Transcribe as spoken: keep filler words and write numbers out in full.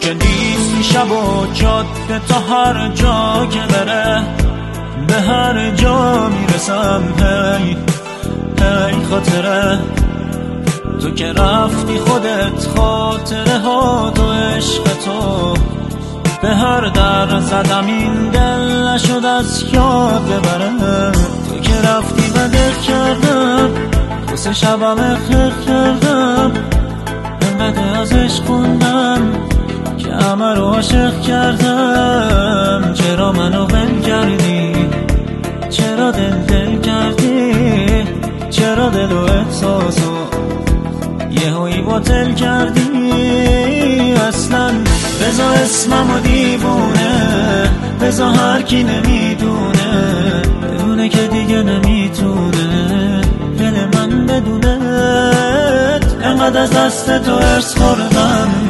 که نیستی شب و جاده تا هر جا که بره به هر جا میرسم. هی هی خاطره تو که رفتی خودت، خاطره ها تو عشق تو به هر در زدم این دل نشد از یاد ببره. تو که رفتی و دل کردم دو سه شبم اخیر کردم، انقدر از عشق خوندم که همه رو عاشق کردم. چرا منو ول کردی؟ چرا دل دل کردی؟ چرا دل و احساسو یهویی باطل کردی؟ اصلا بزا اسممو دیوونه، بزا هر کی نمیدونه بدونه که دیگه نمیتونه دل من بدونه. انقدر از دست تو ارس خوردم